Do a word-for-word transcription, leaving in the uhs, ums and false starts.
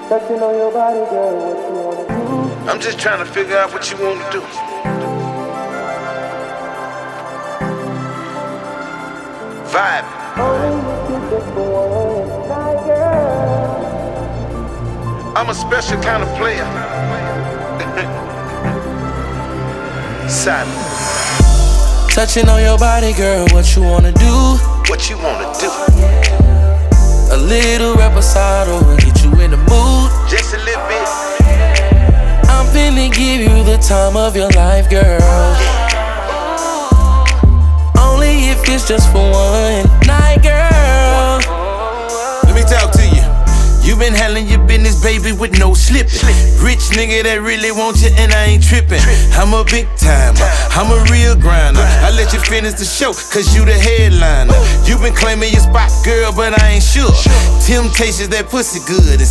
Touching on your body, girl, what you wanna do? I'm just trying to figure out what you wanna do. Vibe. Only you can just for one night, girl. I'm a special kind of player. Silent. Touching on your body, girl, what you wanna do? What you wanna do? A little reposado will get you in the mood. Just a little bit. I'm finna give you the time of your life, girl. Only if it's just for one night, girl. Let me talk to you. You been handling your business, baby, with no slipping. Rich nigga that really want you and I ain't tripping. I'm a big timer, I'm a real grinder. I let you finish the show, cause you the headliner. You been claiming your spot, girl, but I ain't sure. Temptations, that pussy good.